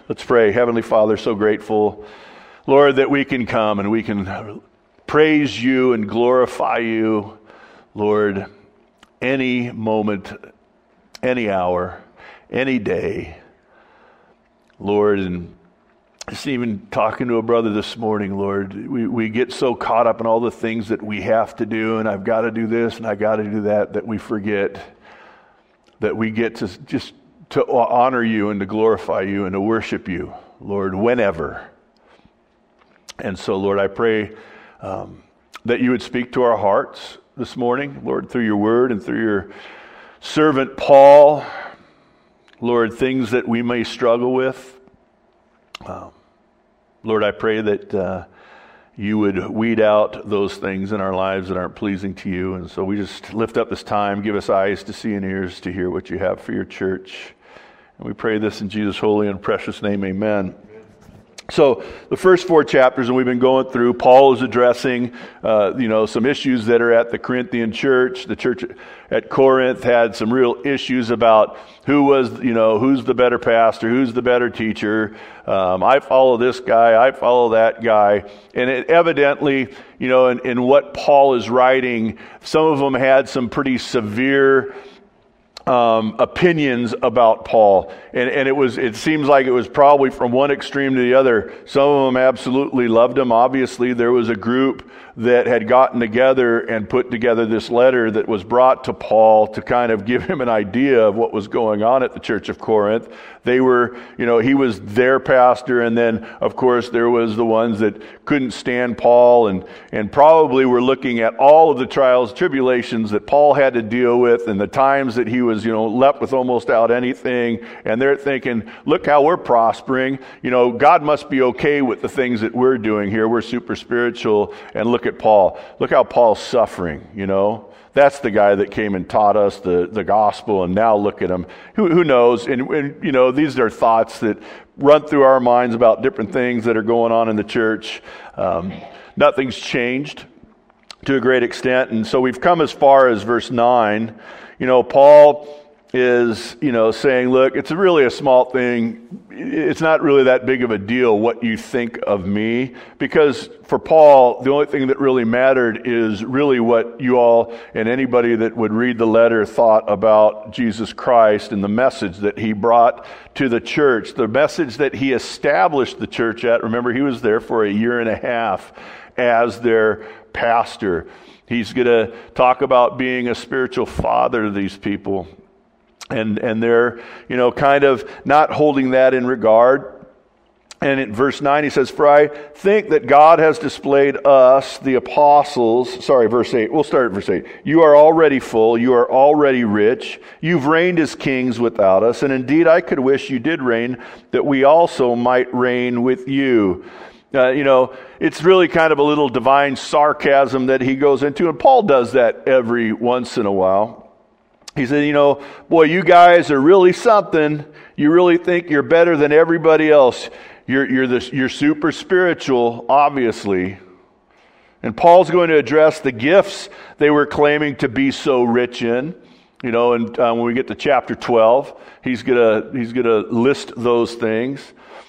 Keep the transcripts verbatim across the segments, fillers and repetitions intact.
Let's pray. Heavenly Father, so grateful, Lord, that we can come and we can praise you and glorify you, Lord, any moment, any hour, any day. Lord, and just even talking to a brother this morning, Lord, we, we get so caught up in all the things that we have to do, and I've got to do this and I've got to do that, that we forget that we get to just to honor you and to glorify you and to worship you, Lord, whenever. And so, Lord, I pray um, that you would speak to our hearts this morning, Lord, through your word and through your servant Paul. Lord, things that we may struggle with. Um, Lord, I pray that uh, you would weed out those things in our lives that aren't pleasing to you. And so we just lift up this time, give us eyes to see and ears to hear what you have for your church. And we pray this in Jesus' holy and precious name, amen. So the first four chapters, and we've been going through, Paul is addressing, uh, you know, some issues that are at the Corinthian church. The church at Corinth had some real issues about who was, you know, who's the better pastor, who's the better teacher. Um, I follow this guy, I follow that guy. And it evidently, you know, in, in what Paul is writing, some of them had some pretty severe Um, opinions about Paul, and, and it was it seems like it was probably from one extreme to the other. Some of them absolutely loved him. Obviously, there was a group that had gotten together and put together this letter that was brought to Paul to kind of give him an idea of what was going on at the church of Corinth. They were, you know, he was their pastor, and then, of course, there was the ones that couldn't stand Paul, and, and probably were looking at all of the trials, tribulations that Paul had to deal with, and the times that he was, you know, left with almost out anything, and they're thinking, look how we're prospering. You know, God must be okay with the things that we're doing here. We're super spiritual, and look at Paul. Look how Paul's suffering, you know. That's the guy that came and taught us the, the gospel, and now look at him. Who, who knows? And, and, you know, these are thoughts that run through our minds about different things that are going on in the church. Um, nothing's changed to a great extent, and so we've come as far as verse nine. You know, Paul is, you know, saying, look, it's really a small thing. It's not really that big of a deal what you think of me, because for Paul, the only thing that really mattered is really what you all and anybody that would read the letter thought about Jesus Christ and the message that he brought to the church, the message that he established the church at. Remember, he was there for a year and a half as their pastor. He's going to talk about being a spiritual father to these people. And and they're, you know, kind of not holding that in regard. And in verse nine, he says, for I think that God has displayed us, the apostles, sorry, verse eight, we'll start at verse eight. You are already full, you are already rich, you've reigned as kings without us, and indeed I could wish you did reign, that we also might reign with you. Uh, you know, it's really kind of a little divine sarcasm that he goes into, and Paul does that every once in a while. He said, you know, boy, you guys are really something. You really think you're better than everybody else. You're you're the, you're super spiritual, obviously. And Paul's going to address the gifts they were claiming to be so rich in. You know, and uh, when we get to chapter twelve, he's gonna he's gonna list those things,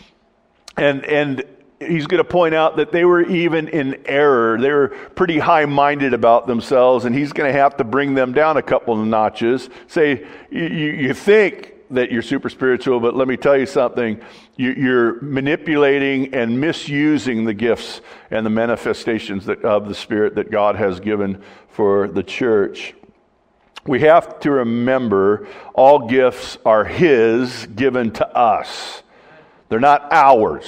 and and. He's going to point out that they were even in error. They were pretty high-minded about themselves, and he's going to have to bring them down a couple of notches. Say, you, you think that you're super spiritual, but let me tell you something. You, you're manipulating and misusing the gifts and the manifestations that, of the Spirit that God has given for the church. We have to remember all gifts are His, given to us. They're not ours.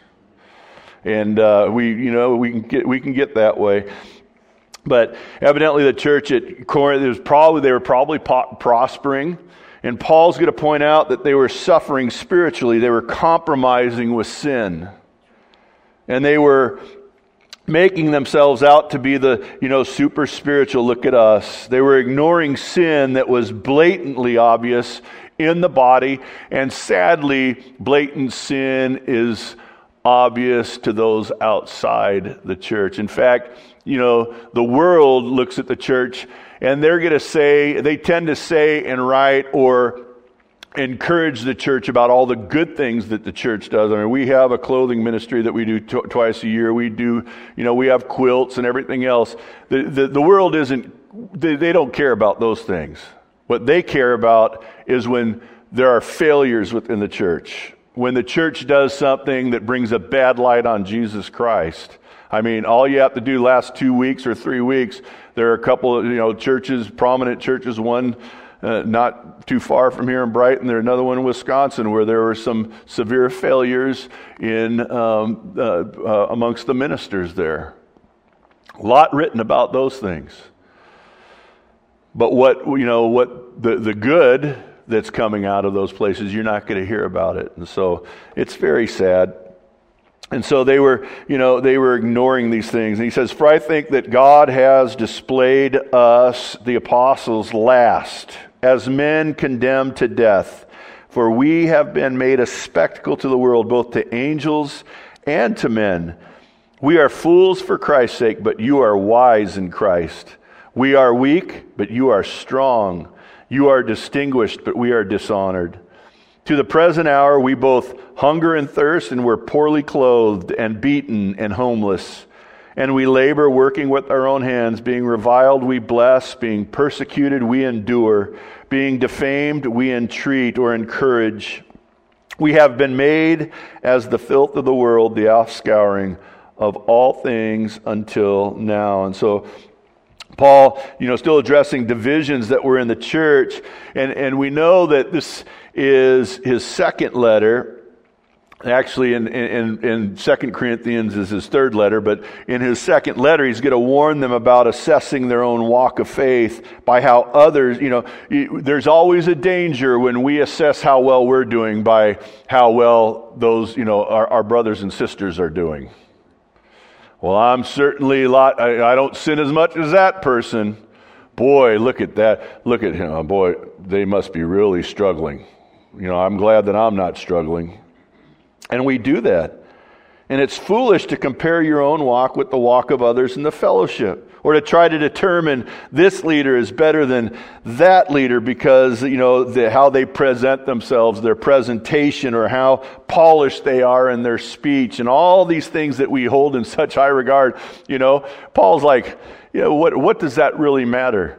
And uh, we, you know, we can get we can get that way, but evidently the church at Corinth was probably they were probably po- prospering, and Paul's going to point out that they were suffering spiritually. They were compromising with sin, and they were making themselves out to be the, you know, super spiritual. Look at us. They were ignoring sin that was blatantly obvious in the body, and sadly, blatant sin is obvious to those outside the church. In fact, you know, the world looks at the church and they're going to say, they tend to say and write or encourage the church about all the good things that the church does. I mean, we have a clothing ministry that we do t- twice a year. We do, you know, we have quilts and everything else. The, the, the world isn't, they, they don't care about those things. What they care about is when there are failures within the church. When the church does something that brings a bad light on Jesus Christ. I mean, all you have to do last two weeks or three weeks, there are a couple of, you know, churches, prominent churches, one uh, not too far from here in Brighton, there's another one in Wisconsin where there were some severe failures in um, uh, uh, amongst the ministers there. A lot written about those things. But what, you know, what the, the good that's coming out of those places, you're not going to hear about it. And so it's very sad. And so they were, you know, they were ignoring these things. And he says, for I think that God has displayed us, the apostles, last, as men condemned to death. For we have been made a spectacle to the world, both to angels and to men. We are fools for Christ's sake, but you are wise in Christ. We are weak, but you are strong. You are distinguished, but we are dishonored. To the present hour, we both hunger and thirst, and we're poorly clothed and beaten and homeless. And we labor, working with our own hands. Being reviled, we bless. Being persecuted, we endure. Being defamed, we entreat or encourage. We have been made as the filth of the world, the offscouring of all things until now. And so Paul, you know, still addressing divisions that were in the church. And, and we know that this is his second letter. Actually, in, in, in Second Corinthians is his third letter, but in his second letter, he's going to warn them about assessing their own walk of faith by how others, you know, there's always a danger when we assess how well we're doing by how well those, you know, our, our brothers and sisters are doing. Well, I'm certainly a lot, I, I don't sin as much as that person. Boy, look at that. Look at him. Oh, boy, they must be really struggling. You know, I'm glad that I'm not struggling. And we do that. And it's foolish to compare your own walk with the walk of others in the fellowship, or to try to determine this leader is better than that leader because, you know, the, how they present themselves, their presentation, or how polished they are in their speech, and all these things that we hold in such high regard. You know, Paul's like, you know, what, what does that really matter?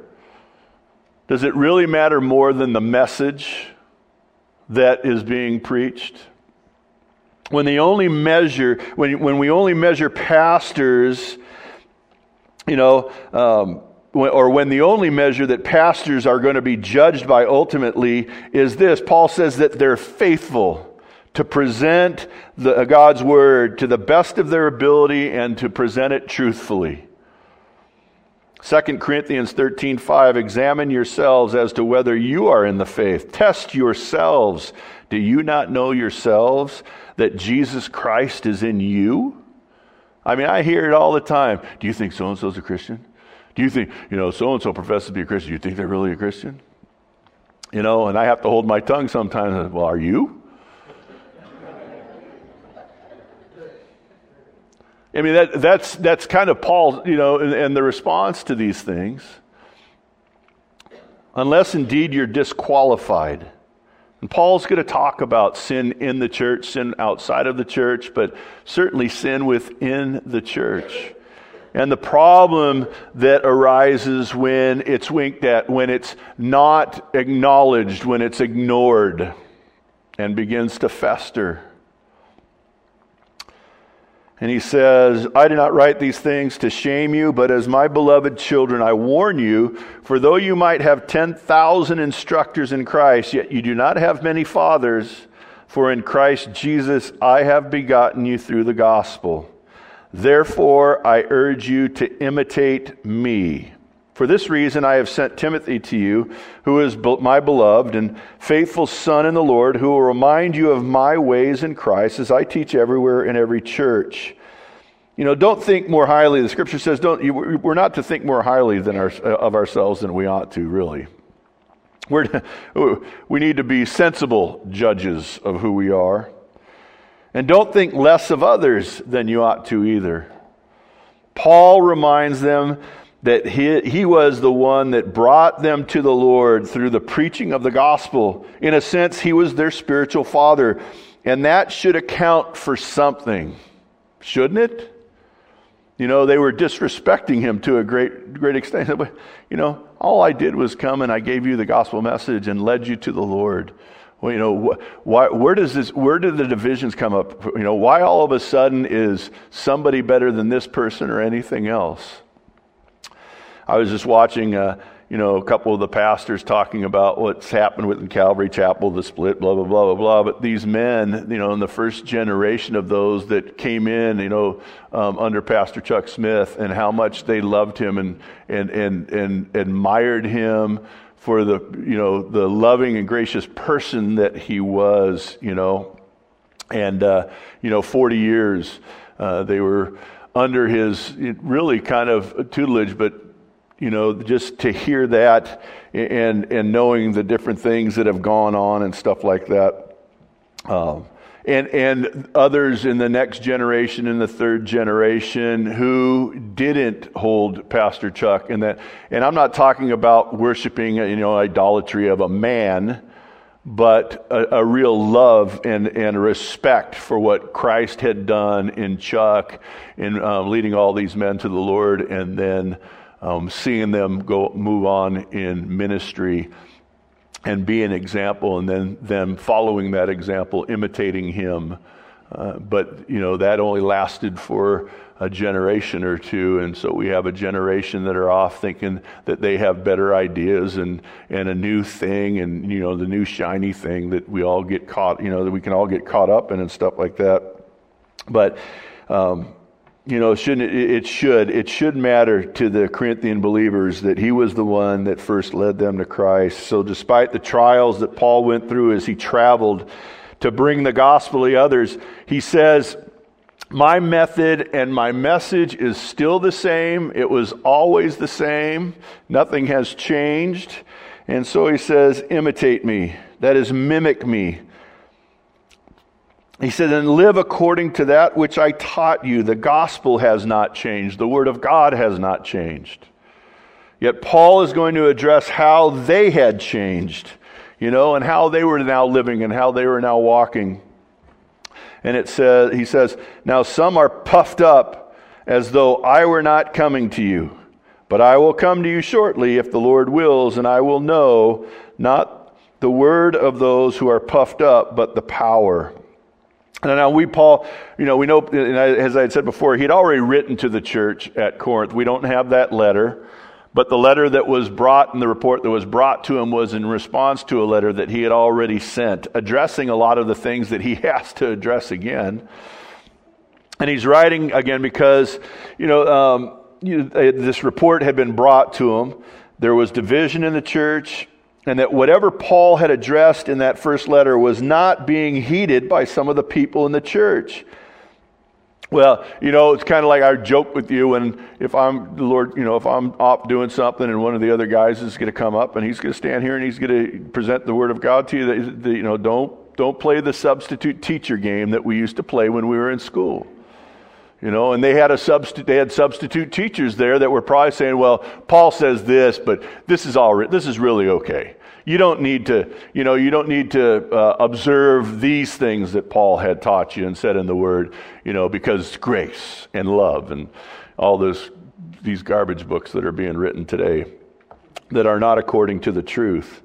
Does it really matter more than the message that is being preached? When the only measure, when when we only measure pastors, you know, um, when, or when the only measure that pastors are going to be judged by ultimately is this, Paul says that they're faithful to present the, uh, God's word to the best of their ability and to present it truthfully. Second Corinthians thirteen five, examine yourselves as to whether you are in the faith. Test yourselves. Do you not know yourselves that Jesus Christ is in you? I mean, I hear it all the time. Do you think so-and-so's a Christian? Do you think, you know, so-and-so professes to be a Christian? Do you think they're really a Christian? You know, and I have to hold my tongue sometimes. Well, are you? I mean, that, that's that's kind of Paul, you know, and, and the response to these things. Unless indeed you're disqualified. And Paul's going to talk about sin in the church, sin outside of the church, but certainly sin within the church. And the problem that arises when it's winked at, when it's not acknowledged, when it's ignored and begins to fester. And he says, I do not write these things to shame you, but as my beloved children, I warn you, for though you might have ten thousand instructors in Christ, yet you do not have many fathers, for in Christ Jesus I have begotten you through the gospel. Therefore, I urge you to imitate me. For this reason, I have sent Timothy to you, who is my beloved and faithful son in the Lord, who will remind you of my ways in Christ as I teach everywhere in every church. You know, don't think more highly. The Scripture says, "Don't." You, we're not to think more highly than our, of ourselves than we ought to. Really, we're we need to be sensible judges of who we are, and don't think less of others than you ought to either. Paul reminds them that he, he was the one that brought them to the Lord through the preaching of the gospel. In a sense, he was their spiritual father. And that should account for something, shouldn't it? You know, they were disrespecting him to a great great extent. You know, all I did was come and I gave you the gospel message and led you to the Lord. Well, you know, why, where does this, where did the divisions come up? You know, why all of a sudden is somebody better than this person or anything else? I was just watching, uh, you know, a couple of the pastors talking about what's happened within Calvary Chapel, the split, blah, blah, blah, blah, blah. But these men, you know, in the first generation of those that came in, you know, um, under Pastor Chuck Smith, and how much they loved him and, and, and, and admired him for the, you know, the loving and gracious person that he was, you know. And, uh, you know, forty years uh, they were under his really kind of tutelage, but you know, just to hear that and and knowing the different things that have gone on and stuff like that. Um, and and others in the next generation, in the third generation, who didn't hold Pastor Chuck. And that, and I'm not talking about worshiping, you know, idolatry of a man, but a, a real love and, and respect for what Christ had done in Chuck in um, leading all these men to the Lord, and then Um, seeing them go move on in ministry and be an example, and then them following that example, imitating him. Uh, but, you know, that only lasted for a generation or two, and so we have a generation that are off thinking that they have better ideas and, and a new thing, and, you know, the new shiny thing that we all get caught, you know, that we can all get caught up in and stuff like that. But, um, You know, shouldn't it, it should it should matter to the Corinthian believers that he was the one that first led them to Christ. So despite the trials that Paul went through as he traveled to bring the gospel to others, he says, my method and my message is still the same. It was always the same. Nothing has changed. And so he says, imitate me. That is, mimic me. He said, and live according to that which I taught you. The gospel has not changed. The word of God has not changed. Yet Paul is going to address how they had changed, you know, and how they were now living and how they were now walking. And it says, he says, now some are puffed up as though I were not coming to you, but I will come to you shortly if the Lord wills, and I will know not the word of those who are puffed up, but the power. And now we, Paul, you know, we know, as I had said before, he'd already written to the church at Corinth. We don't have that letter, but the letter that was brought and the report that was brought to him was in response to a letter that he had already sent, addressing a lot of the things that he has to address again. And he's writing again because, you know, um, you, this report had been brought to him. There was division in the church, and that whatever Paul had addressed in that first letter was not being heeded by some of the people in the church. Well, you know, it's kind of like I joke with you, and if I'm the Lord, you know, if I'm off doing something and one of the other guys is going to come up and he's going to stand here and he's going to present the word of God to you, that, you know, don't don't play the substitute teacher game that we used to play when we were in school. You know, and they had a substitute. They had substitute teachers there that were probably saying, "Well, Paul says this, but this is all. This is really okay. You don't need to. You know, you don't need to uh, observe these things that Paul had taught you and said in the Word. You know, because grace and love and all those these garbage books that are being written today that are not according to the truth."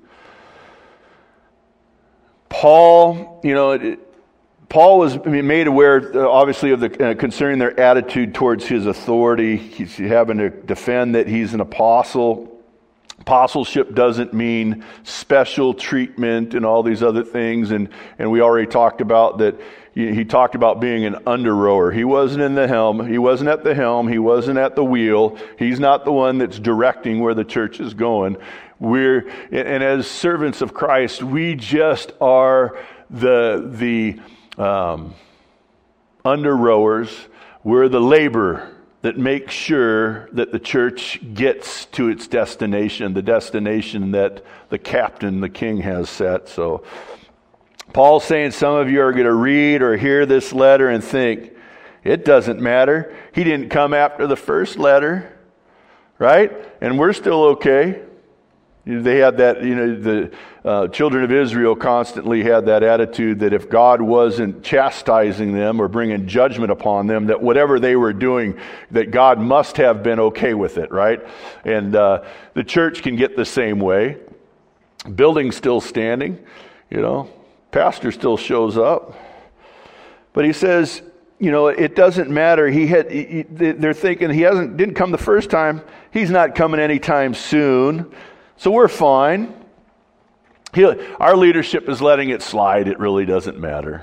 Paul, you know. It, Paul was made aware, uh, obviously, of the uh, concerning their attitude towards his authority. He's having to defend that he's an apostle. Apostleship doesn't mean special treatment and all these other things. And, and we already talked about that. He, he talked about being an under-rower. He wasn't in the helm. He wasn't at the helm. He wasn't at the wheel. He's not the one that's directing where the church is going. We're, and as servants of Christ, we just are the the Um, under rowers. We're the labor that makes sure that the church gets to its destination, the destination that the captain, the king, has set. So Paul's saying some of you are going to read or hear this letter and think, it doesn't matter. He didn't come after the first letter, right? And we're still okay. They had that, you know, the uh, children of Israel constantly had that attitude that if God wasn't chastising them or bringing judgment upon them, that whatever they were doing, that God must have been okay with it, right? And uh, the church can get the same way. Building's still standing, you know, pastor still shows up. But he says, you know, it doesn't matter. He had. He, they're thinking he hasn't didn't come the first time. He's not coming anytime soon. So we're fine. He, our leadership is letting it slide. It really doesn't matter.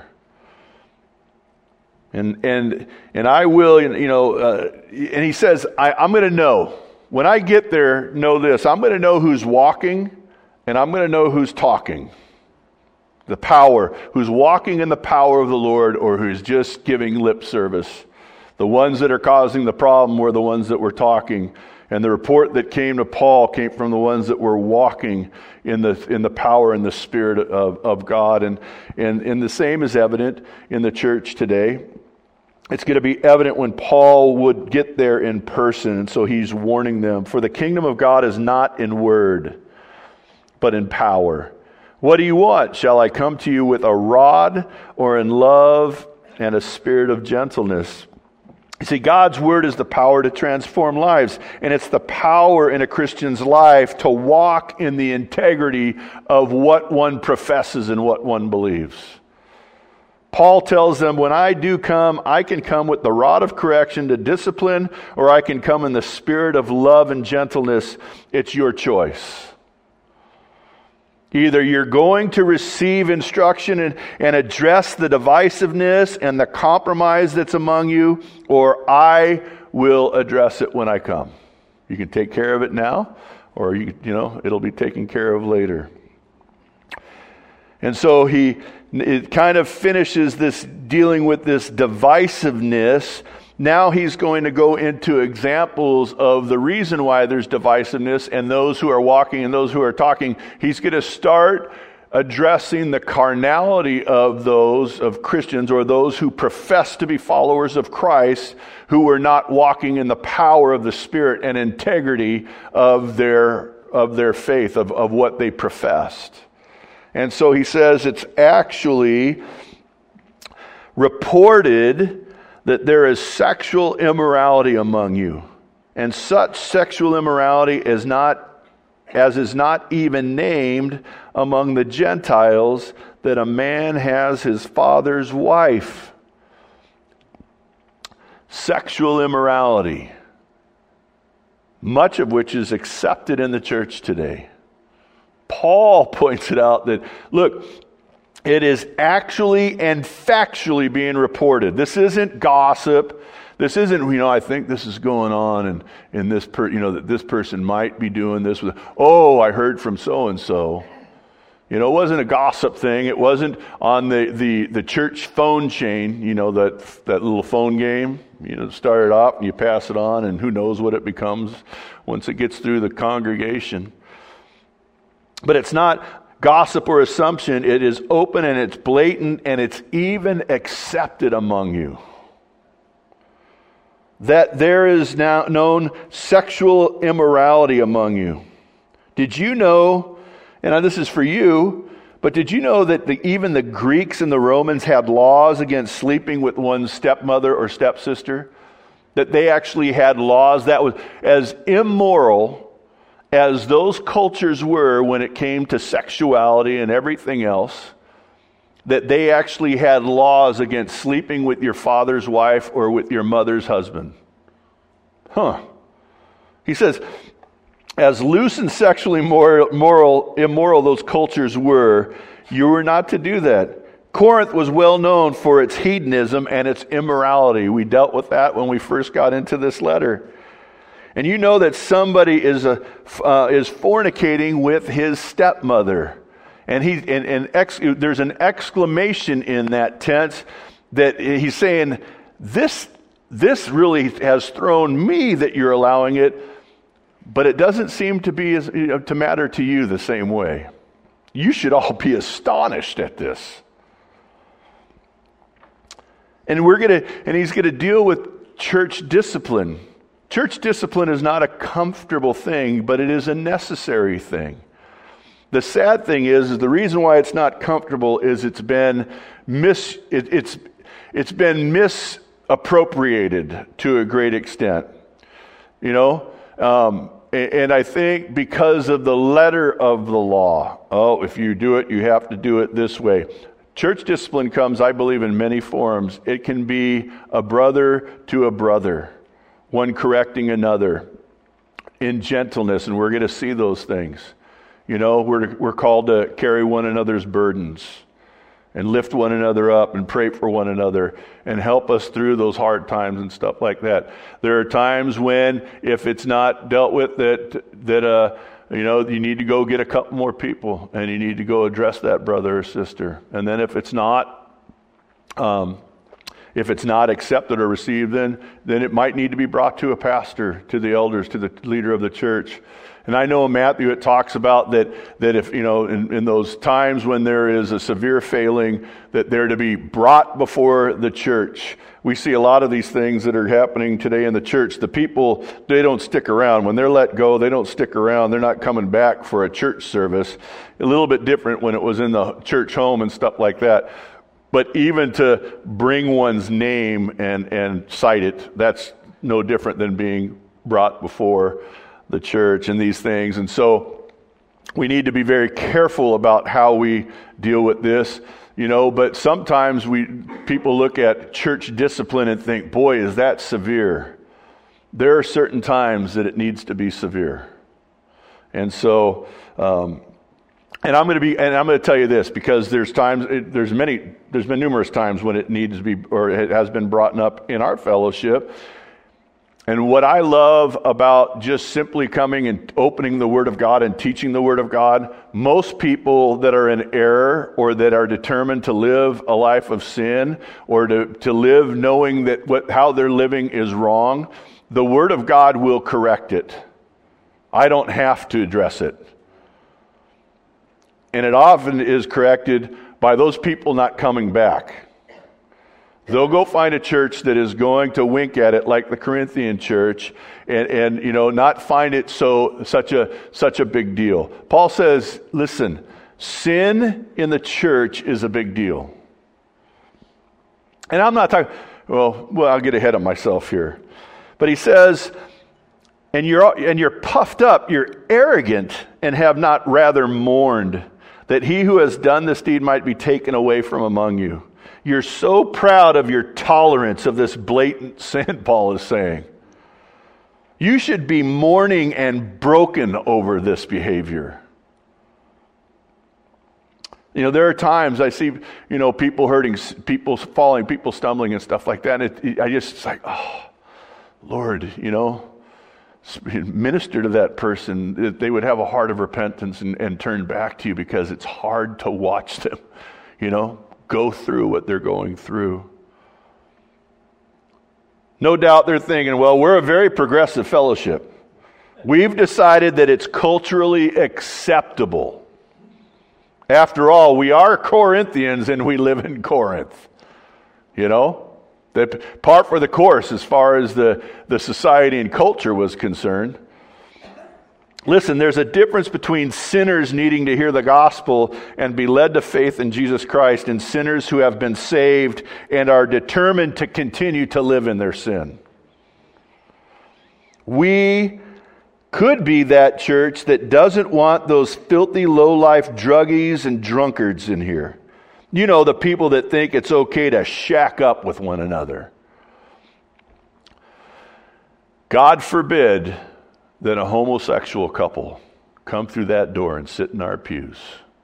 And and and I will, you know. Uh, and he says, I, I'm going to know when I get there. Know this: I'm going to know who's walking, and I'm going to know who's talking. The power, who's walking in the power of the Lord, or who's just giving lip service. The ones that are causing the problem were the ones that were talking. And the report that came to Paul came from the ones that were walking in the in the power and the Spirit of, of God. And, and, and the same is evident in the church today. It's going to be evident when Paul would get there in person. And so he's warning them. For the kingdom of God is not in word, but in power. What do you want? Shall I come to you with a rod, or in love and a spirit of gentleness? You see, God's word is the power to transform lives, and it's the power in a Christian's life to walk in the integrity of what one professes and what one believes. Paul tells them, when I do come, I can come with the rod of correction to discipline, or I can come in the spirit of love and gentleness. It's your choice. Either you're going to receive instruction and, and address the divisiveness and the compromise that's among you, or I will address it when I come. You can take care of it now, or you, you know, it'll be taken care of later. And so he it kind of finishes this dealing with this divisiveness. Now he's going to go into examples of the reason why there's divisiveness and those who are walking and those who are talking. He's going to start addressing the carnality of those, of Christians, or those who profess to be followers of Christ, who are not walking in the power of the Spirit and integrity of their, of their faith, of, of what they professed. And so he says it's actually reported that there is sexual immorality among you, and such sexual immorality is not, as is not even named among the Gentiles, that a man has his father's wife. Sexual immorality, much of which is accepted in the church today. Paul points it out that, look, it is actually and factually being reported. This isn't gossip. This isn't, you know, I think this is going on, and, and this per, you know, that this person might be doing this with, oh, I heard from so-and-so. You know, it wasn't a gossip thing. It wasn't on the, the, the church phone chain, you know, that, that little phone game. You know, start it off and you pass it on, and who knows what it becomes once it gets through the congregation. But it's not gossip or assumption. It is open and it's blatant, and it's even accepted among you. That there is now known sexual immorality among you. Did you know, and this is for you, but did you know that the, even the Greeks and the Romans had laws against sleeping with one's stepmother or stepsister? That they actually had laws that was as immoral as those cultures were when it came to sexuality and everything else, that they actually had laws against sleeping with your father's wife or with your mother's husband. Huh. He says, as loose and sexually moral, moral, immoral those cultures were, you were not to do that. Corinth was well known for its hedonism and its immorality. We dealt with that when we first got into this letter. And you know that somebody is a uh, is fornicating with his stepmother, and he and, and ex, there's an exclamation in that tense that he's saying, "This this really has thrown me that you're allowing it, but it doesn't seem to be as, you know, to matter to you the same way. You should all be astonished at this." And we're gonna and he's gonna deal with church discipline. Church discipline is not a comfortable thing, but it is a necessary thing. The sad thing is, is the reason why it's not comfortable is it's been mis it, it's it's been misappropriated to a great extent. You know, um, and, and I think because of the letter of the law, oh, if you do it, you have to do it this way. Church discipline comes, I believe, in many forms. It can be a brother to a brother, one correcting another in gentleness, and we're going to see those things. You know, we're we're called to carry one another's burdens and lift one another up and pray for one another and help us through those hard times and stuff like that. There are times when, if it's not dealt with, that that uh you know, you need to go get a couple more people and you need to go address that brother or sister. And then if it's not um if it's not accepted or received, then then it might need to be brought to a pastor, to the elders, to the leader of the church. And I know in Matthew it talks about that that if, you know, in, in those times when there is a severe failing, that they're to be brought before the church. We see a lot of these things that are happening today in the church. The people, they don't stick around. When they're let go, they don't stick around. They're not coming back for a church service. A little bit different when it was in the church home and stuff like that. But even to bring one's name and, and cite it, that's no different than being brought before the church and these things. And so we need to be very careful about how we deal with this, you know, but sometimes we people look at church discipline and think, boy, is that severe. There are certain times that it needs to be severe. And so, um, and I'm going to be, and I'm going to tell you this, because there's times, there's many, there's been numerous times when it needs to be, or it has been brought up in our fellowship. And what I love about just simply coming and opening the Word of God and teaching the Word of God, most people that are in error or that are determined to live a life of sin or to, to live knowing that what how they're living is wrong, the Word of God will correct it. I don't have to address it. And it often is corrected by those people not coming back. They'll go find a church that is going to wink at it like the Corinthian church and, and you know, not find it so such a such a big deal. Paul says, listen, sin in the church is a big deal. And I'm not talking, well, well, I'll get ahead of myself here. But he says, and you're and you're puffed up, you're arrogant, and have not rather mourned, that he who has done this deed might be taken away from among you. You're so proud of your tolerance of this blatant sin, Paul is saying. You should be mourning and broken over this behavior. You know, there are times I see, you know, people hurting, people falling, people stumbling and stuff like that. And it, it, I just, it's like, oh, Lord, you know, minister to that person, that they would have a heart of repentance and, and turn back to you, because it's hard to watch them, you know, go through what they're going through. No doubt they're thinking, well, we're a very progressive fellowship. We've decided that it's culturally acceptable. After all, we are Corinthians and we live in Corinth. You know, that part for the course as far as the, the society and culture was concerned. Listen, there's a difference between sinners needing to hear the gospel and be led to faith in Jesus Christ, and sinners who have been saved and are determined to continue to live in their sin. We could be that church that doesn't want those filthy, low-life druggies and drunkards in here. You know, the people that think it's okay to shack up with one another. God forbid that a homosexual couple come through that door and sit in our pews.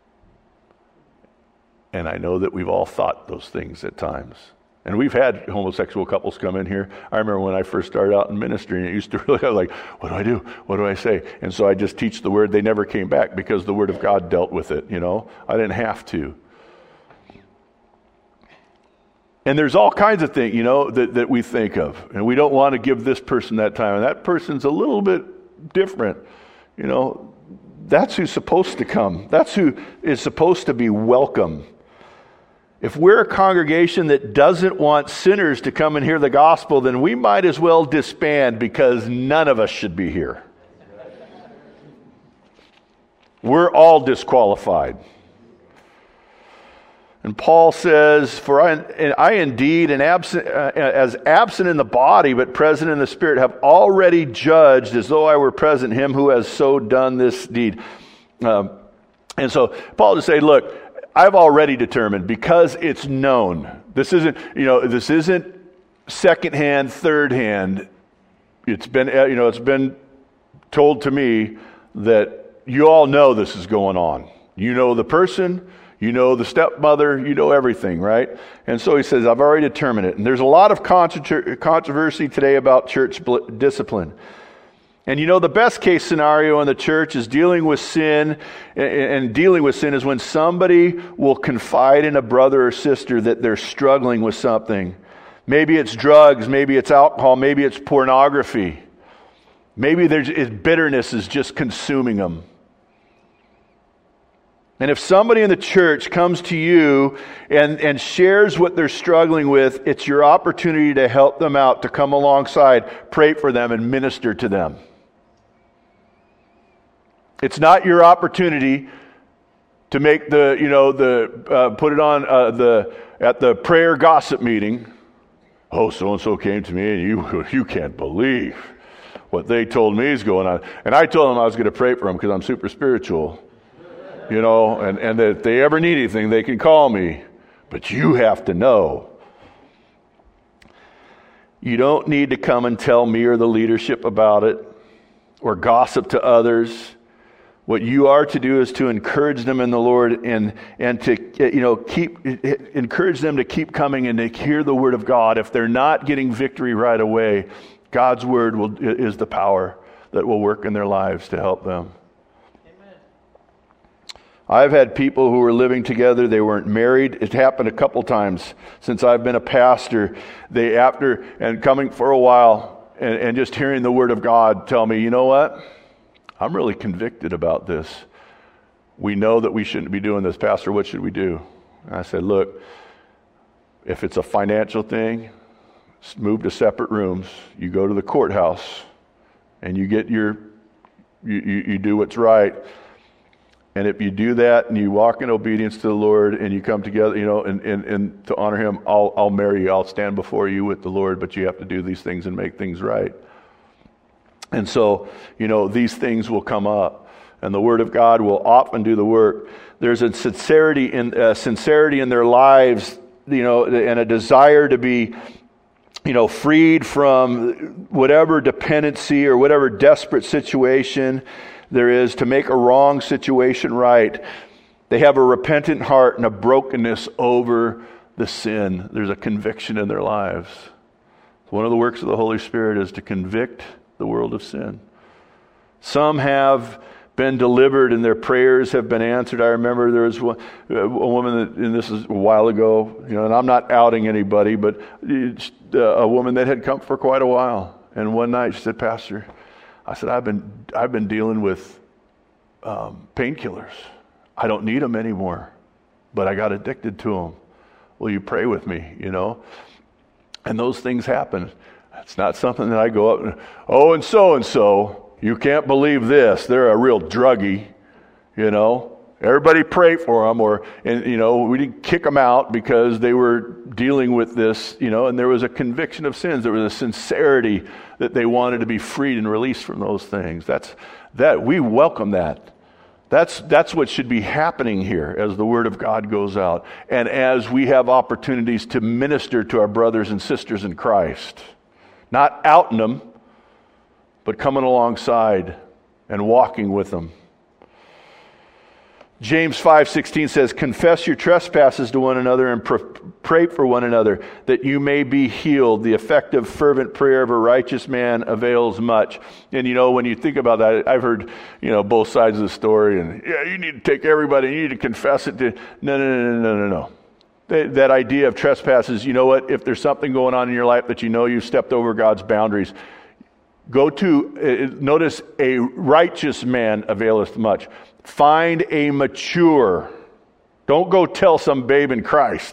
And I know that we've all thought those things at times. And we've had homosexual couples come in here. I remember when I first started out in ministry, and it used to really like, what do I do? What do I say? And so I just teach the word. They never came back because the word of God dealt with it, you know. I didn't have to. And there's all kinds of things, you know, that, that we think of. And we don't want to give this person that time. And that person's a little bit different, you know. That's who's supposed to come. That's who is supposed to be welcome. If we're a congregation that doesn't want sinners to come and hear the gospel, then we might as well disband, because none of us should be here. We're all disqualified. And Paul says, "For I, I indeed, and absent, uh, as absent in the body, but present in the spirit, have already judged, as though I were present, him who has so done this deed." Um, and so Paul just say, "Look, I've already determined, because it's known. This isn't, you know, this isn't secondhand, third hand. It's been, you know, it's been told to me that you all know this is going on. You know the person." You know the stepmother, you know everything, right? And so he says, I've already determined it. And there's a lot of controversy today about church discipline. And you know, the best case scenario in the church is dealing with sin, and dealing with sin is when somebody will confide in a brother or sister that they're struggling with something. Maybe it's drugs, maybe it's alcohol, maybe it's pornography. Maybe there's bitterness is just consuming them. And if somebody in the church comes to you and, and shares what they're struggling with, it's your opportunity to help them out, to come alongside, pray for them, and minister to them. It's not your opportunity to make the, you know, the uh, put it on uh, the at the prayer gossip meeting. Oh, so and so came to me, and you you can't believe what they told me is going on. And I told them I was going to pray for them because I'm super spiritual. You know, and, and that if they ever need anything, they can call me. But you have to know. You don't need to come and tell me or the leadership about it, or gossip to others. What you are to do is to encourage them in the Lord, and and to, you know, keep encourage them to keep coming and to hear the word of God. If they're not getting victory right away, God's word will is the power that will work in their lives to help them. I've had people who were living together, they weren't married. It happened a couple times since I've been a pastor. They, after, and coming for a while, and, and just hearing the word of God tell me, you know what? I'm really convicted about this. We know that we shouldn't be doing this. Pastor, what should we do? And I said, look, if it's a financial thing, move to separate rooms. You go to the courthouse, and you get your, you, you, you do what's right. And if you do that and you walk in obedience to the Lord and you come together, you know, and, and, and to honor him, I'll I'll marry you. I'll stand before you with the Lord, but you have to do these things and make things right. And so, you know, these things will come up, and the word of God will often do the work. There's a sincerity in uh, sincerity in their lives, you know, and a desire to be, you know, freed from whatever dependency or whatever desperate situation there is, to make a wrong situation right. They have a repentant heart and a brokenness over the sin. There's a conviction in their lives. One of the works of the Holy Spirit is to convict the world of sin. Some have been delivered and their prayers have been answered. I remember there was one, a woman, that, and this is a while ago, you know, and I'm not outing anybody, but a woman that had come for quite a while. And one night she said, Pastor, I said, I've been I've been dealing with um, painkillers. I don't need them anymore, but I got addicted to them. Will you pray with me, you know? And those things happen. It's not something that I go up and, oh, and so-and-so, you can't believe this. They're a real druggie, you know? Everybody pray for them, or, and you know, we didn't kick them out because they were dealing with this, you know, and there was a conviction of sins. There was a sincerity that they wanted to be freed and released from those things. That's, that, we welcome that. That's, that's what should be happening here as the Word of God goes out, and as we have opportunities to minister to our brothers and sisters in Christ. Not outing them, but coming alongside and walking with them. James five sixteen says, confess your trespasses to one another and pr- pray for one another that you may be healed. The effective, fervent prayer of a righteous man avails much. And you know, when you think about that, I've heard, you know, both sides of the story, and yeah, you need to take everybody, you need to confess it to, no, no, no, no, no, no. That, that idea of trespasses, you know what, if there's something going on in your life that you know you've stepped over God's boundaries, go to, uh, notice, a righteous man availeth much. Find a mature. Don't go tell some babe in Christ.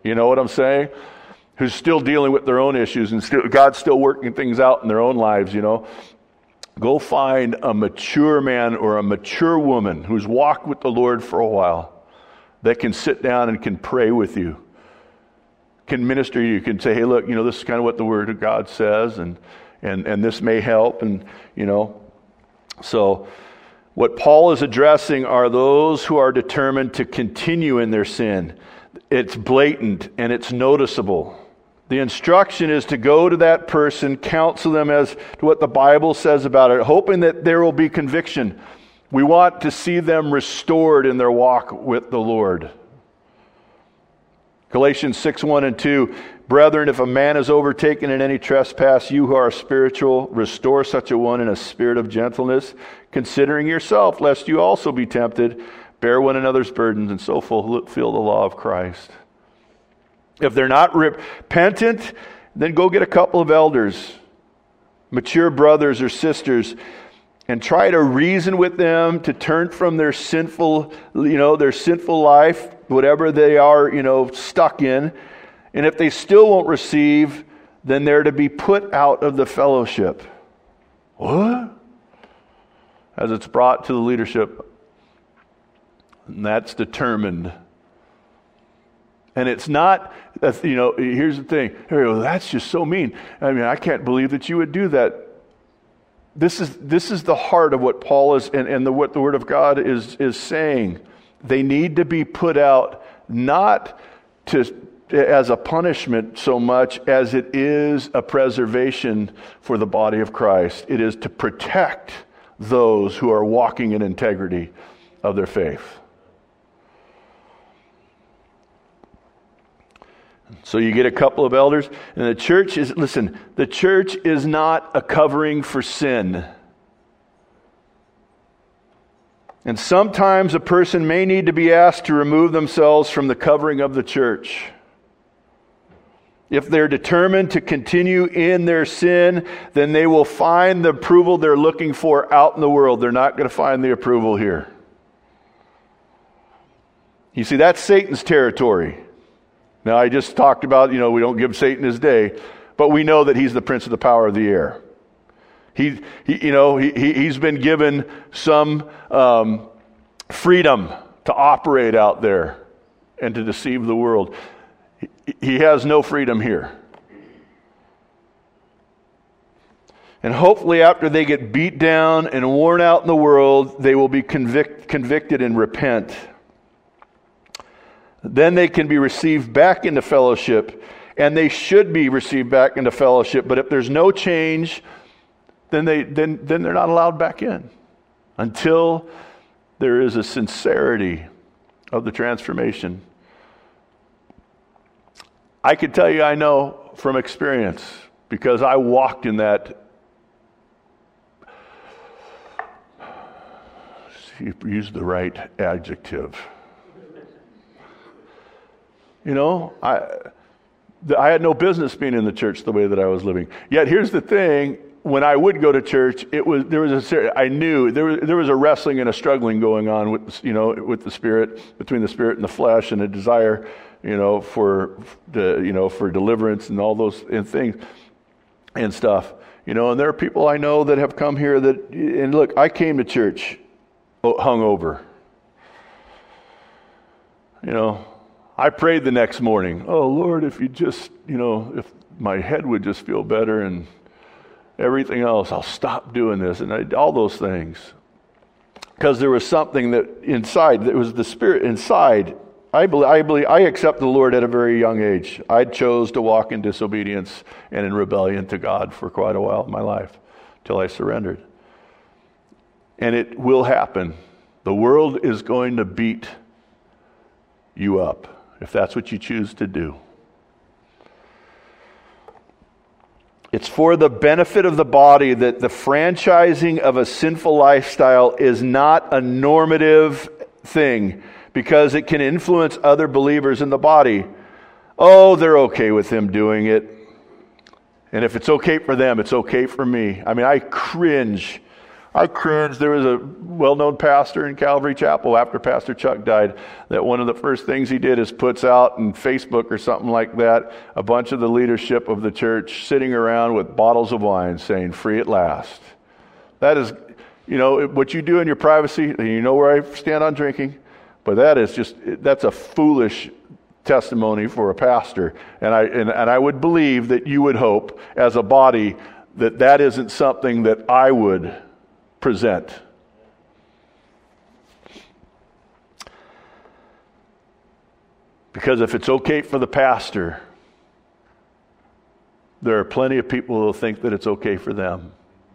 You know what I'm saying? Who's still dealing with their own issues and still, God's still working things out in their own lives, you know. Go find a mature man or a mature woman who's walked with the Lord for a while that can sit down and can pray with you, can minister to you, can say, hey, look, you know, this is kind of what the Word of God says, and and and this may help, and, you know. So what Paul is addressing are those who are determined to continue in their sin. It's blatant and it's noticeable. The instruction is to go to that person, counsel them as to what the Bible says about it, hoping that there will be conviction. We want to see them restored in their walk with the Lord. Galatians six, one and two, brethren, if a man is overtaken in any trespass, you who are spiritual, restore such a one in a spirit of gentleness, considering yourself, lest you also be tempted. Bear one another's burdens, and so fulfill the law of Christ. If they're not repentant, then go get a couple of elders, mature brothers or sisters, and try to reason with them to turn from their sinful, you know, their sinful life, whatever they are, you know, stuck in. And if they still won't receive, then they're to be put out of the fellowship. What? As it's brought to the leadership. And that's determined. And it's not, you know, here's the thing. Well, that's just so mean. I mean, I can't believe that you would do that. This is this is the heart of what Paul is, and, and the, what the Word of God is, is saying. They need to be put out, not to as a punishment so much as it is a preservation for the body of Christ. It is to protect those who are walking in integrity of their faith. So you get a couple of elders, and the church is, listen, the church is not a covering for sin. And sometimes a person may need to be asked to remove themselves from the covering of the church. If they're determined to continue in their sin, then they will find the approval they're looking for out in the world. They're not going to find the approval here. You see, that's Satan's territory. Now, I just talked about, you know, we don't give Satan his day, but we know that he's the prince of the power of the air. He, he you know, he, he, he's been given some um, freedom to operate out there and to deceive the world. He, he has no freedom here. And hopefully after they get beat down and worn out in the world, they will be convict, convicted and repent. Then they can be received back into fellowship, and they should be received back into fellowship. But if there's no change, then they then then they're not allowed back in until there is a sincerity of the transformation. I can tell you, I know from experience, because I walked in that. You use the right adjective. You know, I I had no business being in the church the way that I was living. Yet here's the thing: when I would go to church, it was there was a I knew there was there was a wrestling and a struggling going on with you know with the spirit, between the spirit and the flesh, and a desire you know for the you know for deliverance and all those and things and stuff. You know, and there are people I know that have come here that and look, I came to church hungover. You know. I prayed the next morning, oh, Lord, if you just, you know, if my head would just feel better and everything else, I'll stop doing this and I, all those things. Because there was something that inside, that was the Spirit inside. I believe, I believe, I accepted the Lord at a very young age. I chose to walk in disobedience and in rebellion to God for quite a while in my life, till I surrendered. And it will happen. The world is going to beat you up, if that's what you choose to do. It's for the benefit of the body that the franchising of a sinful lifestyle is not a normative thing, because it can influence other believers in the body. Oh, they're okay with him doing it. And if it's okay for them, it's okay for me. I mean, I cringe I cringed. There was a well-known pastor in Calvary Chapel after Pastor Chuck died that one of the first things he did is puts out on Facebook or something like that a bunch of the leadership of the church sitting around with bottles of wine saying, "Free at last." That is, you know, what you do in your privacy, and you know where I stand on drinking, but that is just, that's a foolish testimony for a pastor. And I, and, and I would believe that you would hope as a body that that isn't something that I would present. Because if it's okay for the pastor, there are plenty of people who will think that it's okay for them.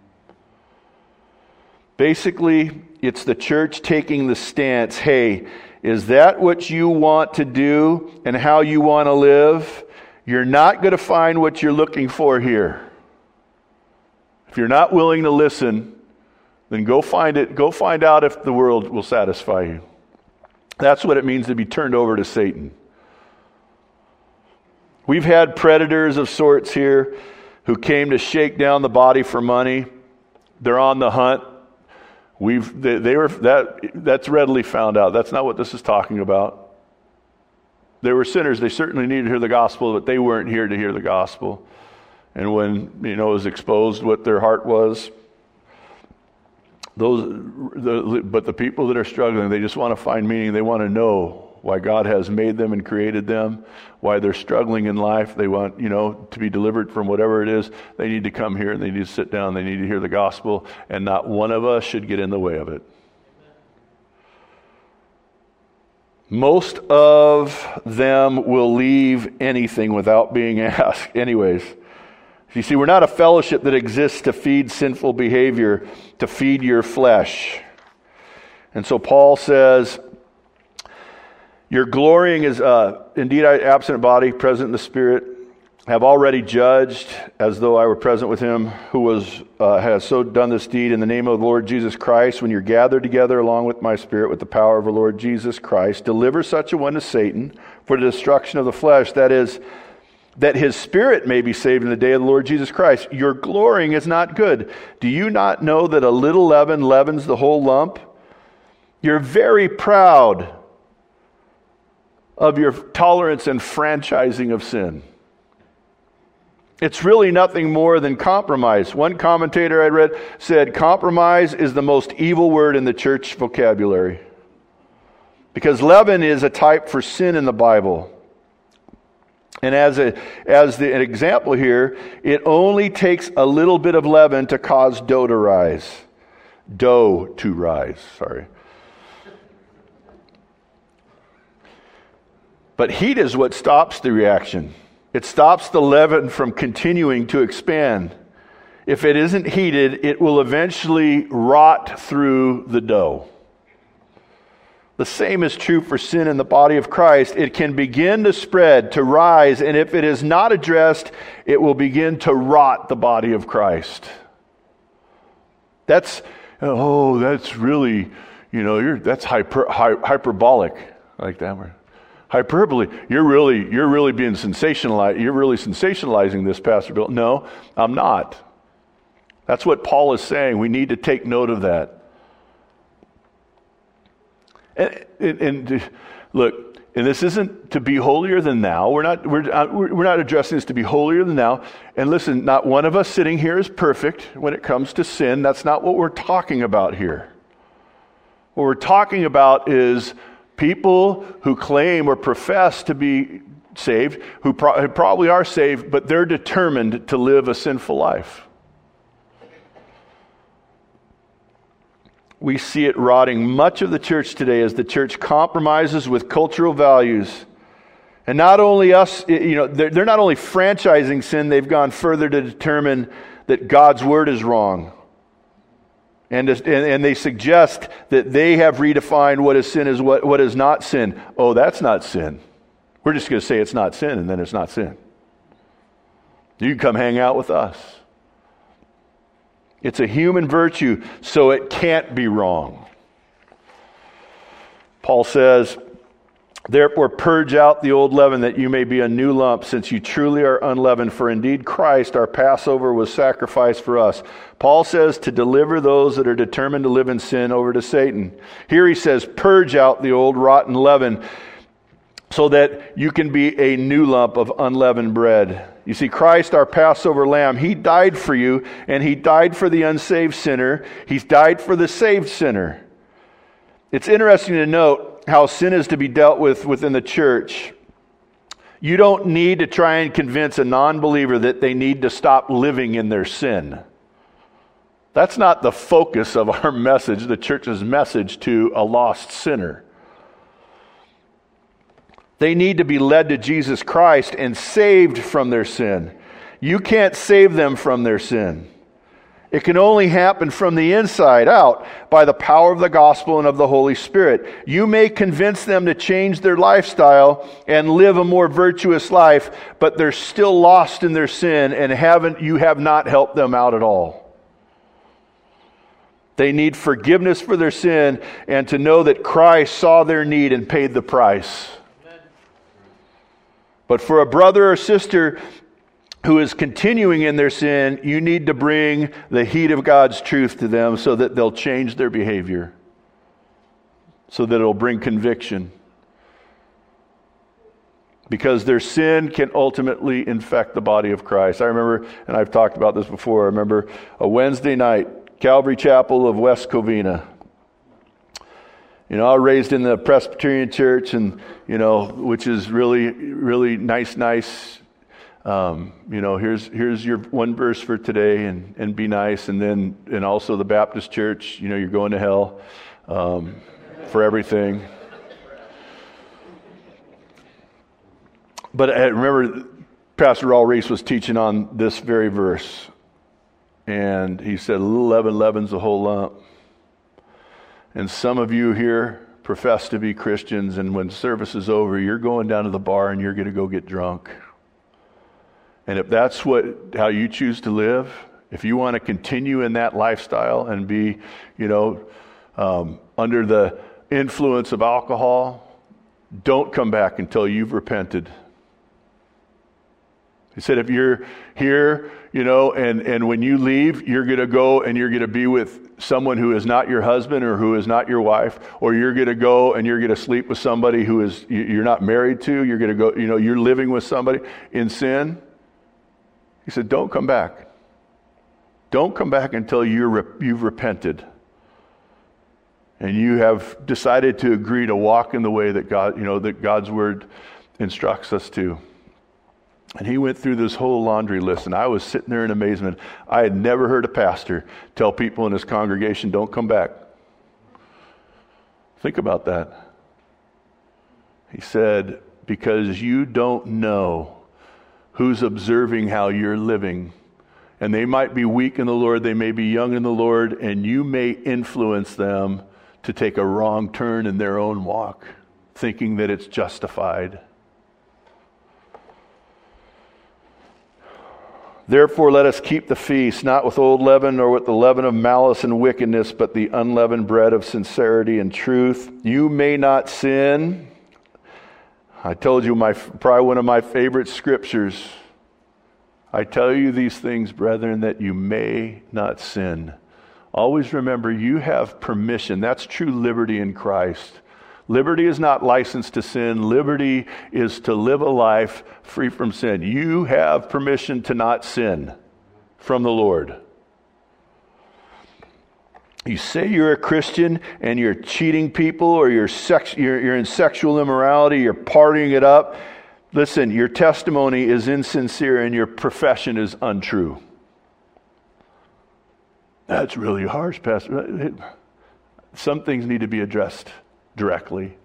Basically, it's the church taking the stance, hey, is that what you want to do and how you want to live? You're not going to find what you're looking for here. If you're not willing to listen, then go find it. Go find out if the world will satisfy you. That's what it means to be turned over to Satan. We've had predators of sorts here who came to shake down the body for money. They're on the hunt. We've they, they were that that's readily found out. That's not what this is talking about. They were sinners. They certainly needed to hear the gospel, but they weren't here to hear the gospel. And when, you know, it was exposed what their heart was, those, the, but the people that are struggling, they just want to find meaning. They want to know why God has made them and created them, why they're struggling in life. They want, you know, to be delivered from whatever it is. They need to come here and they need to sit down. They need to hear the gospel, and not one of us should get in the way of it. Most of them will leave anything without being asked. Anyways, you see, we're not a fellowship that exists to feed sinful behavior, to feed your flesh. And so Paul says, your glorying is, uh, indeed, I, absent body, present in the spirit, have already judged, as though I were present with him, who was uh, has so done this deed in the name of the Lord Jesus Christ. When you're gathered together along with my spirit, with the power of the Lord Jesus Christ, deliver such a one to Satan for the destruction of the flesh, that is, that his spirit may be saved in the day of the Lord Jesus Christ. Your glorying is not good. Do you not know that a little leaven leavens the whole lump? You're very proud of your tolerance and franchising of sin. It's really nothing more than compromise. One commentator I read said, compromise is the most evil word in the church vocabulary. Because leaven is a type for sin in the Bible. And as a as the, an example here, it only takes a little bit of leaven to cause dough to rise. Dough to rise, sorry. But heat is what stops the reaction. It stops the leaven from continuing to expand. If it isn't heated, it will eventually rot through the dough. The same is true for sin in the body of Christ. It can begin to spread, to rise, and if it is not addressed, it will begin to rot the body of Christ. That's, oh, that's really, you know, you're, that's hyper, hy, hyperbolic, like that word. Hyperbole. You're really, you're really being sensationalized. You're really sensationalizing this, Pastor Bill. No, I'm not. That's what Paul is saying. We need to take note of that. And, and, and look, and this isn't to be holier than thou. We're not. We're we're not addressing this to be holier than thou. And listen, not one of us sitting here is perfect when it comes to sin. That's not what we're talking about here. What we're talking about is people who claim or profess to be saved, who, pro- who probably are saved, but they're determined to live a sinful life. We see it rotting much of the church today as the church compromises with cultural values. And not only us, you know, they're, they're not only franchising sin, they've gone further to determine that God's word is wrong. And, and, and they suggest that they have redefined what is sin is what, what is not sin. Oh, that's not sin. We're just going to say it's not sin, and then it's not sin. You can come hang out with us. It's a human virtue, so it can't be wrong. Paul says, Therefore, purge out the old leaven, that you may be a new lump, since you truly are unleavened. For indeed Christ, our Passover, was sacrificed for us. Paul says to deliver those that are determined to live in sin over to Satan. Here he says, purge out the old rotten leaven, so that you can be a new lump of unleavened bread. You see, Christ, our Passover lamb, he died for you, and he died for the unsaved sinner. He's died for the saved sinner. It's interesting to note how sin is to be dealt with within the church. You don't need to try and convince a non-believer that they need to stop living in their sin. That's not the focus of our message, the church's message to a lost sinner. They need to be led to Jesus Christ and saved from their sin. You can't save them from their sin. It can only happen from the inside out by the power of the gospel and of the Holy Spirit. You may convince them to change their lifestyle and live a more virtuous life, but they're still lost in their sin and haven't you have not helped them out at all. They need forgiveness for their sin and to know that Christ saw their need and paid the price. Amen. But for a brother or sister who is continuing in their sin, you need to bring the heat of God's truth to them so that they'll change their behavior, so that it'll bring conviction. Because their sin can ultimately infect the body of Christ. I remember, and I've talked about this before, I remember a Wednesday night, Calvary Chapel of West Covina. You know, I was raised in the Presbyterian church, and, you know, which is really, really nice, nice. Um, you know, here's here's your one verse for today, and, and be nice. And then, and also the Baptist church, you know, you're going to hell um, for everything. But I remember Pastor Raul Reese was teaching on this very verse. And he said, a little leaven leavens the whole lump. And some of you here profess to be Christians, and when service is over, you're going down to the bar and you're going to go get drunk. And if that's what how you choose to live, if you want to continue in that lifestyle and be, you know, um, under the influence of alcohol, don't come back until you've repented. He said, if you're here, you know, and, and when you leave, you're going to go and you're going to be with someone who is not your husband or who is not your wife, or you're going to go and you're going to sleep with somebody who is you're not married to, you're going to go, you know, you're living with somebody in sin. He said, don't come back. Don't come back until you're, you've repented. And you have decided to agree to walk in the way that God, you know, that God's word instructs us to. And he went through this whole laundry list, and I was sitting there in amazement. I had never heard a pastor tell people in his congregation, don't come back. Think about that. He said, because you don't know who's observing how you're living. And they might be weak in the Lord, they may be young in the Lord, and you may influence them to take a wrong turn in their own walk, thinking that it's justified. Therefore, let us keep the feast, not with old leaven, nor with the leaven of malice and wickedness, but the unleavened bread of sincerity and truth. You may not sin. I told you my probably one of my favorite scriptures. I tell you these things, brethren, that you may not sin. Always remember, you have permission. That's true liberty in Christ. Liberty is not license to sin. Liberty is to live a life free from sin. You have permission to not sin from the Lord. You say you're a Christian and you're cheating people, or you're, sex, you're, you're in sexual immorality, you're partying it up. Listen, your testimony is insincere and your profession is untrue. That's really harsh, Pastor. Some things need to be addressed directly.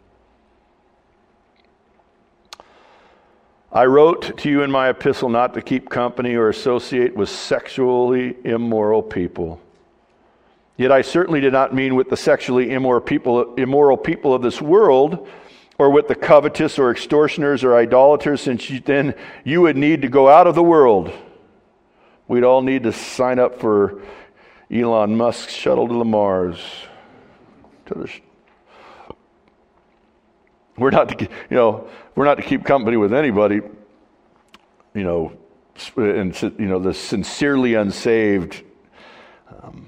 I wrote to you in my epistle not to keep company or associate with sexually immoral people. Yet I certainly did not mean with the sexually immoral people, immoral people of this world, or with the covetous or extortioners or idolaters, since you, then you would need to go out of the world. We'd all need to sign up for Elon Musk's shuttle to the Mars. To the sh- We're not to, you know, we're not to keep company with anybody, you know, and, you know, the sincerely unsaved. Um,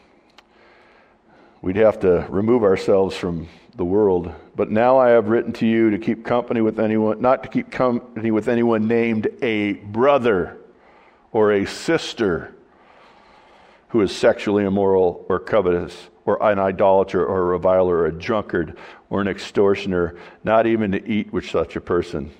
we'd have to remove ourselves from the world. But now I have written to you to keep company with anyone, not to keep company with anyone named a brother or a sister who is sexually immoral or covetous or an idolater or a reviler or a drunkard or an extortioner, not even to eat with such a person.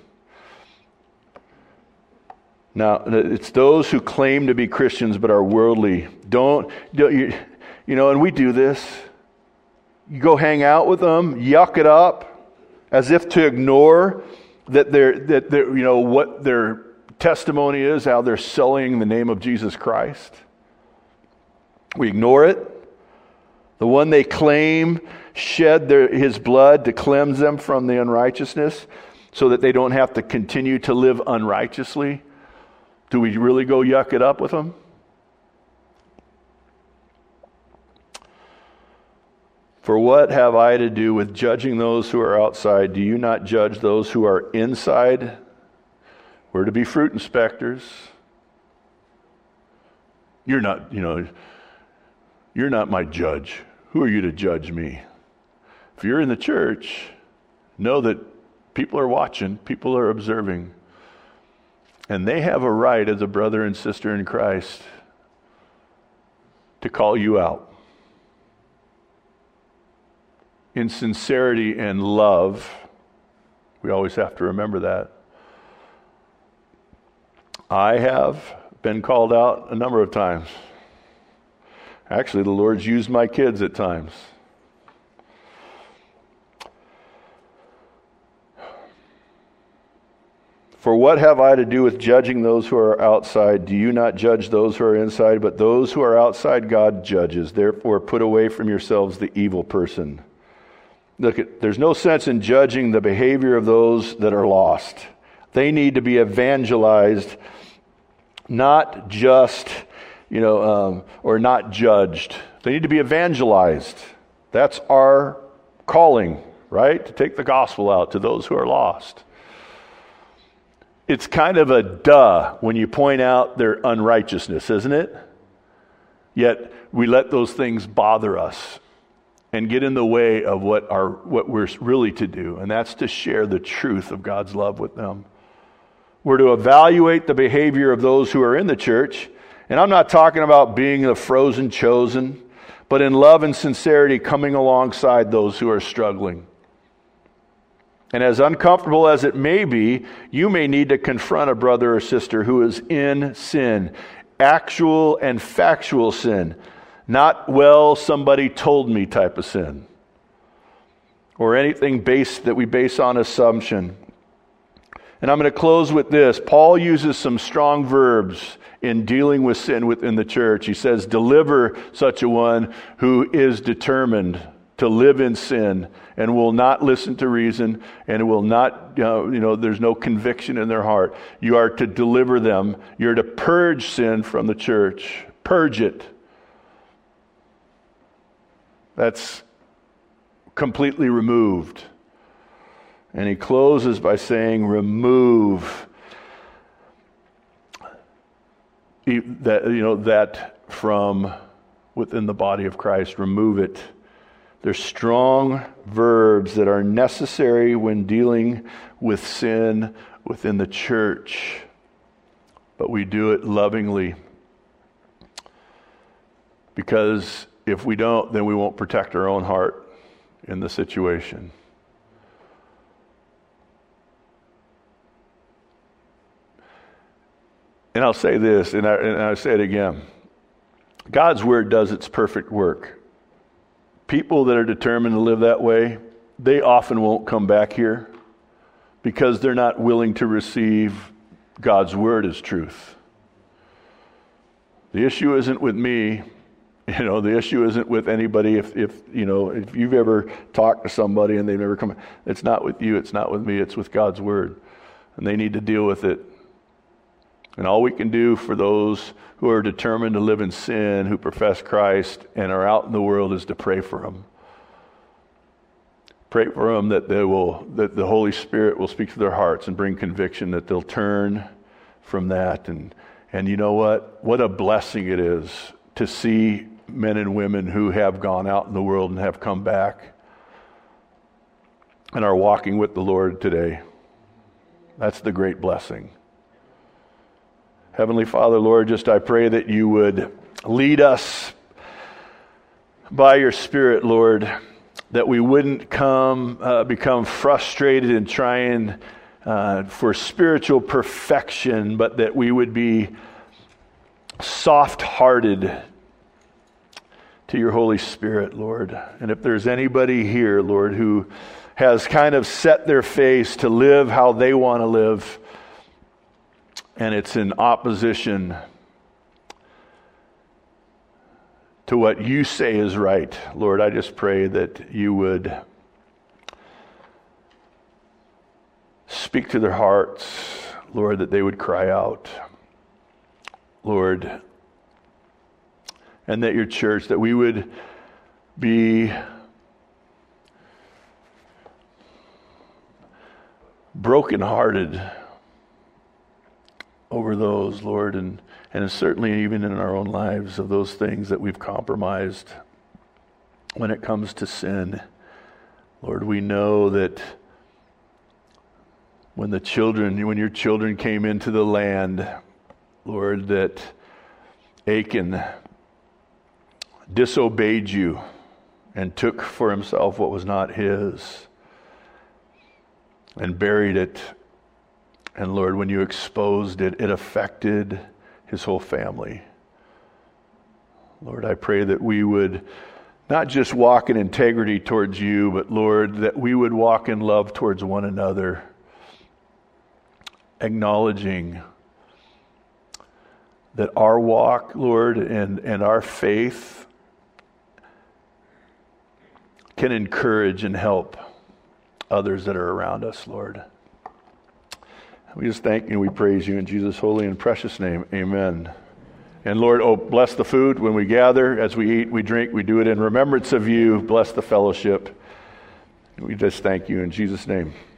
Now, it's those who claim to be Christians but are worldly. Don't, don't you, you know, and we do this. You go hang out with them, yuck it up, as if to ignore that they're, that they're, you know, what their testimony is, how they're sullying the name of Jesus Christ. We ignore it. The one they claim shed their, his blood to cleanse them from the unrighteousness so that they don't have to continue to live unrighteously. Do we really go yuck it up with them? For what have I to do with judging those who are outside? Do you not judge those who are inside? We're to be fruit inspectors. You're not, you know, you're not my judge. Who are you to judge me? If you're in the church, know that people are watching, people are observing, and they have a right as a brother and sister in Christ to call you out. In sincerity and love, we always have to remember that. I have been called out a number of times. Actually, the Lord's used my kids at times. For what have I to do with judging those who are outside? Do you not judge those who are inside? But those who are outside God judges. Therefore, put away from yourselves the evil person. Look, there's no sense in judging the behavior of those that are lost. They need to be evangelized, not just, you know, um, or not judged. They need to be evangelized. That's our calling, right? To take the gospel out to those who are lost. It's kind of a duh when you point out their unrighteousness, isn't it? Yet we let those things bother us and get in the way of what our what we're really to do, and that's to share the truth of God's love with them. We're to evaluate the behavior of those who are in the church, and I'm not talking about being the frozen chosen, but in love and sincerity coming alongside those who are struggling. And as uncomfortable as it may be, you may need to confront a brother or sister who is in sin, actual and factual sin. Not, well, somebody told me type of sin. Or anything based that we base on assumption. And I'm going to close with this. Paul uses some strong verbs in dealing with sin within the church. He says, deliver such a one who is determined to live in sin and will not listen to reason and will not, you know, you know, there's no conviction in their heart. You are to deliver them. You're to purge sin from the church. Purge it. That's completely removed. And he closes by saying, remove that, you know, that from within the body of Christ. Remove it. There's strong verbs that are necessary when dealing with sin within the church. But we do it lovingly. Because if we don't, then we won't protect our own heart in the situation. And I'll say this, and I, and I say it again. God's word does its perfect work. People that are determined to live that way, they often won't come back here because they're not willing to receive God's word as truth. The issue isn't with me. You know, the issue isn't with anybody. If, if you know, if you've ever talked to somebody and they've never come, it's not with you, it's not with me, it's with God's word. And they need to deal with it. And all we can do for those who are determined to live in sin, who profess Christ and are out in the world, is to pray for them. Pray for them that they will, that the Holy Spirit will speak to their hearts and bring conviction, that they'll turn from that. And, and you know what? What a blessing it is to see men and women who have gone out in the world and have come back and are walking with the Lord today. That's the great blessing. Heavenly Father, Lord, just I pray that you would lead us by your Spirit, Lord, that we wouldn't come uh, become frustrated in trying uh, for spiritual perfection, but that we would be soft-hearted to your Holy Spirit, Lord. And if there's anybody here, Lord, who has kind of set their face to live how they want to live, and it's in opposition to what you say is right, Lord, I just pray that you would speak to their hearts, Lord, that they would cry out, Lord, and that your church, that we would be brokenhearted over those, Lord, and, and certainly even in our own lives, of those things that we've compromised when it comes to sin. Lord, we know that when the children, when your children came into the land, Lord, that Achan disobeyed you and took for himself what was not his and buried it. And Lord, when you exposed it, it affected his whole family. Lord, I pray that we would not just walk in integrity towards you, but Lord, that we would walk in love towards one another, acknowledging that our walk, Lord, and, and our faith can encourage and help others that are around us, Lord. We just thank you and we praise you in Jesus' holy and precious name. Amen. And Lord, oh, bless the food when we gather, as we eat, we drink, we do it in remembrance of you. Bless the fellowship. We just thank you in Jesus' name.